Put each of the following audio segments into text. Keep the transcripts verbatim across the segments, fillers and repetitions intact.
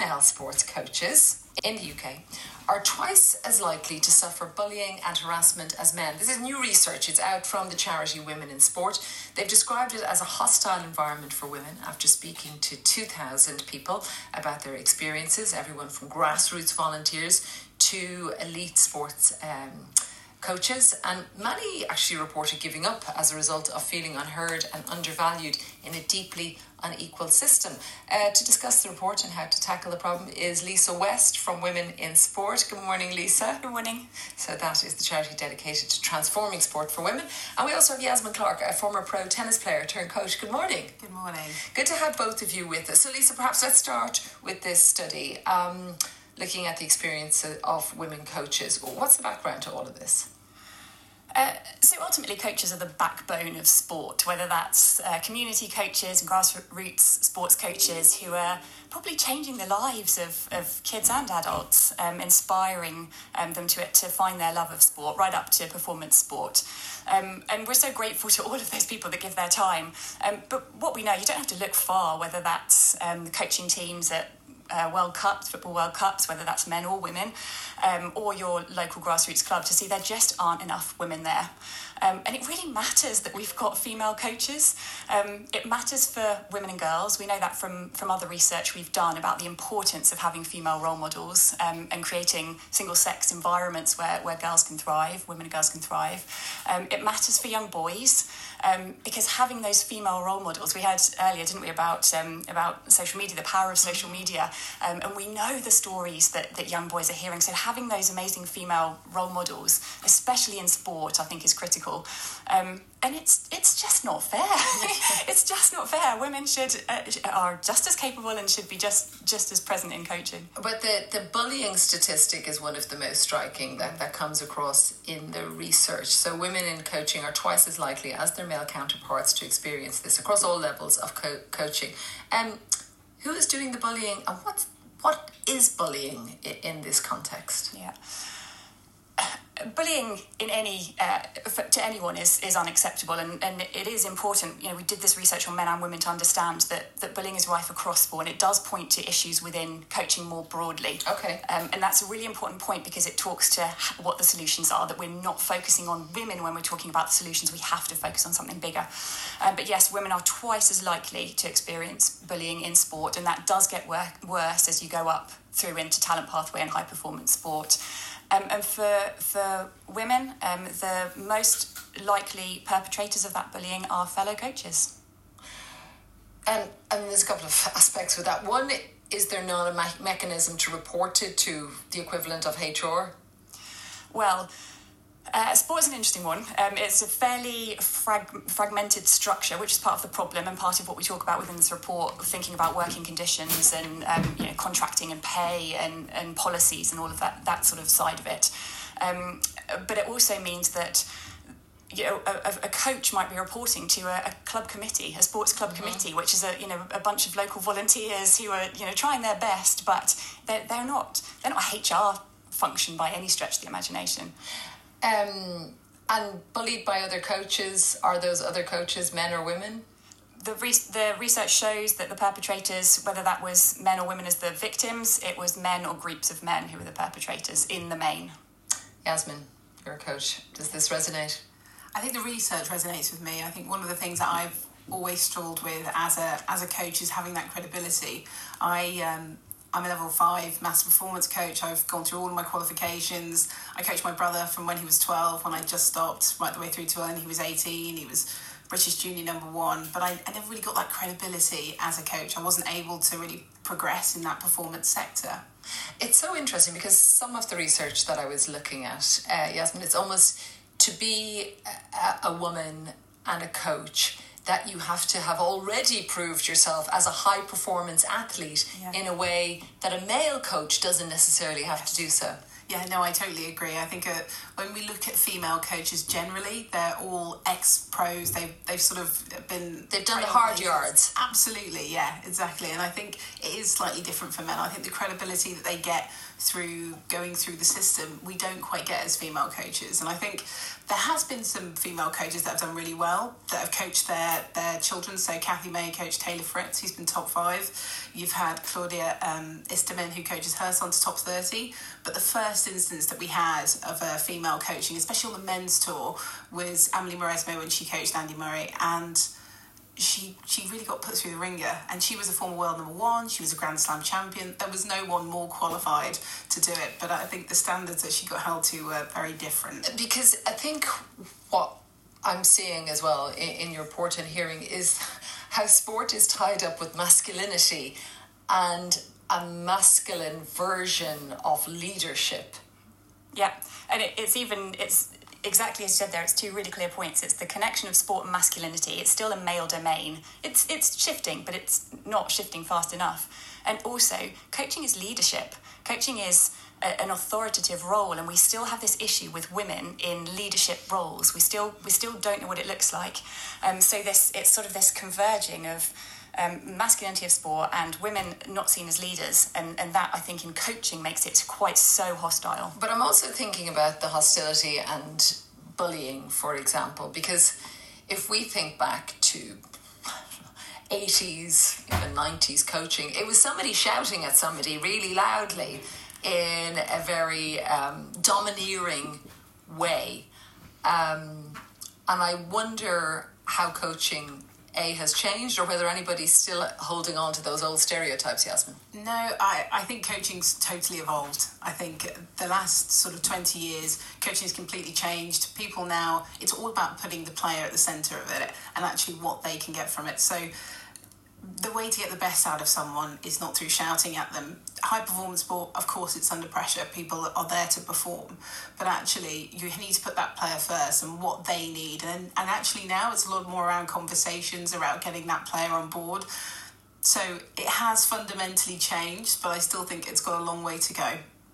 female sports coaches in the U K are twice as likely to suffer bullying and harassment as men. This is new research. It's out from the charity Women in Sport. They've described it as a hostile environment for women after speaking to two thousand people about their experiences, everyone from grassroots volunteers to elite sports um, coaches, and many actually reported giving up as a result of feeling unheard and undervalued in a deeply unequal system. Uh, to discuss the report and how to tackle the problem is Lisa West from Women in Sport. Good morning, Lisa. Good morning. So that is the charity dedicated to transforming sport for women. And we also have Yasmin Clark, a former pro tennis player turned coach. Good morning. Good morning. Good to have both of you with us. So Lisa, perhaps let's start with this study. Um, looking at the experience of women coaches. What's the background to all of this? Uh, so ultimately, coaches are the backbone of sport, whether that's uh, community coaches and grassroots sports coaches who are probably changing the lives of, of kids and adults, um, inspiring um, them to to find their love of sport, right up to performance sport. Um, and we're so grateful to all of those people that give their time. Um, but what we know, you don't have to look far, whether that's um, the coaching teams at Uh, World Cups, football World Cups, whether that's men or women, um, or your local grassroots club, to see there just aren't enough women there. Um, and it really matters that we've got female coaches. Um, it matters for women and girls. We know that from, from other research we've done about the importance of having female role models um, and creating single-sex environments where, where girls can thrive, women and girls can thrive. Um, it matters for young boys um, because having those female role models, we heard earlier, didn't we, about um, about social media, the power of social media, um, and we know the stories that, that young boys are hearing. So having those amazing female role models, especially in sport, I think is critical. Um, and it's it's just not fair. It's just not fair. Women should uh, are just as capable and should be just just as present in coaching. But the, the bullying statistic is one of the most striking that, that comes across in the research. So women in coaching are twice as likely as their male counterparts to experience this across all levels of co- coaching. And um, who is doing the bullying, and what what is bullying in, in this context? Yeah. Bullying in any uh, to anyone is, is unacceptable, and, and it is important. You know, we did this research on men and women to understand that, that bullying is rife across sport, and it does point to issues within coaching more broadly. Okay. Um, and that's a really important point because it talks to what the solutions are, that we're not focusing on women when we're talking about the solutions. We have to focus on something bigger. Um, but yes, women are twice as likely to experience bullying in sport, and that does get wor- worse as you go up through into talent pathway and high performance sport. Um, and for for women, um, the most likely perpetrators of that bullying are fellow coaches. And I mean, there's a couple of aspects with that. One, is there not a me- mechanism to report it to the equivalent of H R? Well, uh, sport is an interesting one. Um, it's a fairly frag- fragmented structure, which is part of the problem and part of what we talk about within this report, thinking about working conditions and um, you know, contracting and pay and, and policies and all of that, that sort of side of it. Um, but it also means that you know, a, a coach might be reporting to a, a club committee, a sports club mm-hmm. committee, which is a you know a bunch of local volunteers who are you know trying their best, but they're they're not they're not a H R function by any stretch of the imagination. Um, and bullied by other coaches, are those other coaches men or women? The, re- the research shows that the perpetrators, whether that was men or women as the victims, it was men or groups of men who were the perpetrators in the main. Yasmin, you're a coach. Does this resonate? I think the research resonates with me. I think one of the things that I've always struggled with as a as a coach is having that credibility. I... Um, I'm a level five master performance coach. I've gone through all of my qualifications. I coached my brother from when he was twelve, when I just stopped, right the way through to when he was eighteen. He was British junior number one. But I, I never really got that credibility as a coach. I wasn't able to really progress in that performance sector. It's so interesting because some of the research that I was looking at, uh, Yasmin, it's almost to be a, a woman and a coach that you have to have already proved yourself as a high-performance athlete yeah. in a way that a male coach doesn't necessarily have to do so. Yeah, no, I totally agree. I think uh, when we look at female coaches generally, they're all ex-pros. They've, they've sort of been... They've done the hard yards. Absolutely, yeah, exactly. And I think it is slightly different for men. I think the credibility that they get through going through the system, we don't quite get as female coaches. And I think there has been some female coaches that have done really well, that have coached their, their children. So Kathy May coached Taylor Fritz, who's been top five. You've had Claudia um, Isterman, who coaches her son to top thirty. But the first instance that we had of a female coaching, especially on the men's tour, was Amelie Mauresmo when she coached Andy Murray. And she she really got put through the ringer, and she was a former world number one, she was a Grand Slam champion. There was no one more qualified to do it, but I think the standards that she got held to were very different. Because I think what I'm seeing as well in, in your report and hearing is how sport is tied up with masculinity and a masculine version of leadership. Yeah, and it, it's even it's exactly as you said there, it's two really clear points. It's the connection of sport and masculinity. It's still a male domain. It's it's shifting, but it's not shifting fast enough. And also, coaching is leadership. Coaching is a, an authoritative role, and we still have this issue with women in leadership roles. We still we still don't know what it looks like. Um, so this it's sort of this converging of um, masculinity of sport and women not seen as leaders, and, and that I think in coaching makes it quite so hostile. But I'm also thinking about the hostility and bullying, for example, because if we think back to eighties, even nineties coaching, it was somebody shouting at somebody really loudly in a very um, domineering way. Um, and I wonder how coaching A has changed, or whether anybody's still holding on to those old stereotypes, Yasmin. No, I, I think coaching's totally evolved. I think the last sort of twenty years, coaching's completely changed. People now, it's all about putting the player at the centre of it and actually what they can get from it. So the way to get the best out of someone is not through shouting at them. High performance sport, of course, it's under pressure. People are there to perform. But actually, you need to put that player first and what they need. And, and actually now it's a lot more around conversations, around getting that player on board. So it has fundamentally changed, but I still think it's got a long way to go.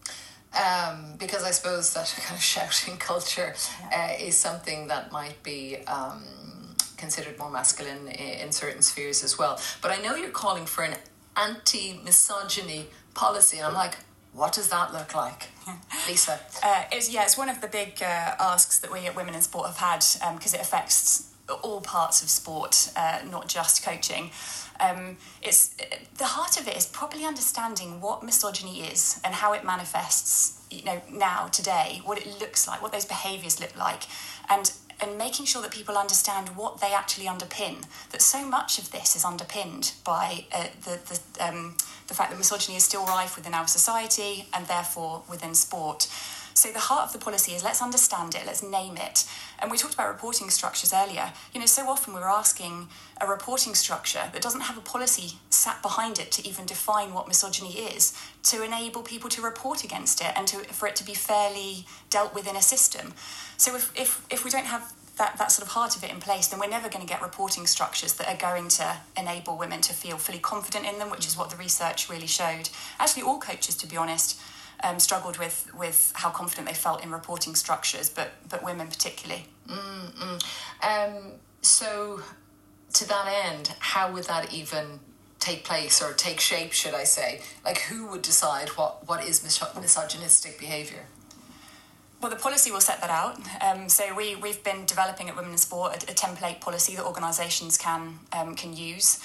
Um, because I suppose that kind of shouting culture uh, is something that might be... Um, considered more masculine in certain spheres as well. But I know you're calling for an anti-misogyny policy, and I'm like, what does that look like? Lisa? Uh, it's, yeah, it's one of the big uh, asks that we at Women in Sport have had, because um, it affects all parts of sport, uh, not just coaching. Um, it's the heart of it is probably understanding what misogyny is and how it manifests, you know, now, today, what it looks like, what those behaviours look like, and and making sure that people understand what they actually underpin, that so much of this is underpinned by uh, the the, um, the fact that misogyny is still rife within our society and therefore within sport. So the heart of the policy is let's understand it, let's name it. And we talked about reporting structures earlier. You know, so often we're asking a reporting structure that doesn't have a policy sat behind it to even define what misogyny is, to enable people to report against it and to, for it to be fairly dealt with in a system. So if, if, if we don't have that, that sort of heart of it in place, then we're never going to get reporting structures that are going to enable women to feel fully confident in them, which is what the research really showed. Actually, all coaches, to be honest, Um, struggled with, with how confident they felt in reporting structures, but but women particularly. Mm-mm. Um, so, to that end, how would that even take place or take shape, should I say? Like, who would decide what, what is mis- misogynistic behaviour? Well, the policy will set that out. Um, so we, we've been developing at Women in Sport a, a template policy that organisations can um, can use.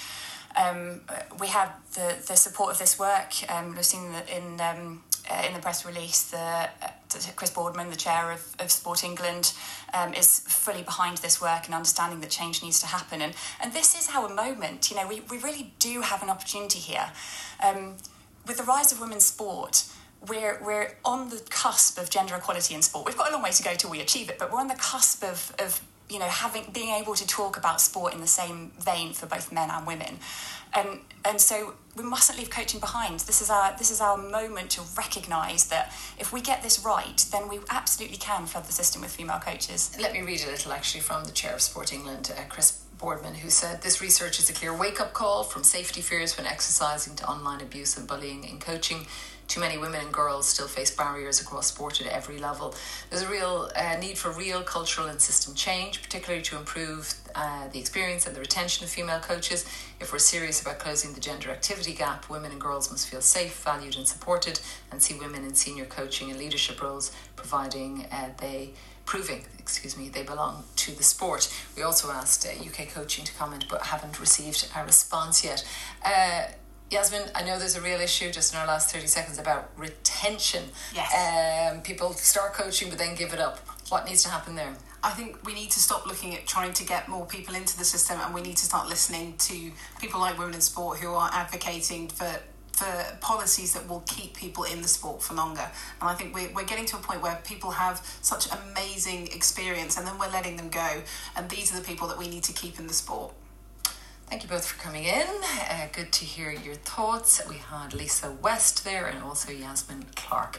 Um, we have the, the support of this work. Um, we've seen that in... Um, Uh, in the press release, the, uh, Chris Boardman, the chair of, of Sport England, um, is fully behind this work and understanding that change needs to happen. And, and this is our moment. You know, we, we really do have an opportunity here. Um, with the rise of women's sport, we're we're on the cusp of gender equality in sport. We've got a long way to go till we achieve it, but we're on the cusp of, of you know, having being able to talk about sport in the same vein for both men and women. And and so we mustn't leave coaching behind. This is our this is our moment to recognise that if we get this right, then we absolutely can flood the system with female coaches. Let me read a little actually from the chair of Sport England, uh, Chris Boardman, who said this research is a clear wake-up call from safety fears when exercising to online abuse and bullying in coaching. Too many women and girls still face barriers across sport at every level. There's a real uh, need for real cultural and system change, particularly to improve uh, the experience and the retention of female coaches. If we're serious about closing the gender activity gap, women and girls must feel safe, valued and supported, and see women in senior coaching and leadership roles, providing uh, they proving, excuse me, they belong to the sport. We also asked uh, U K Coaching to comment, but haven't received a response yet. Uh, Yasmin, I know there's a real issue just in our last thirty seconds about retention. Yes. Um, people start coaching but then give it up. What needs to happen there? I think we need to stop looking at trying to get more people into the system, and we need to start listening to people like Women in Sport who are advocating for for policies that will keep people in the sport for longer. And I think we're, we're getting to a point where people have such amazing experience and then we're letting them go. And these are the people that we need to keep in the sport. Thank you both for coming in. Uh, good to hear your thoughts. We had Lisa West there and also Yasmin Clark.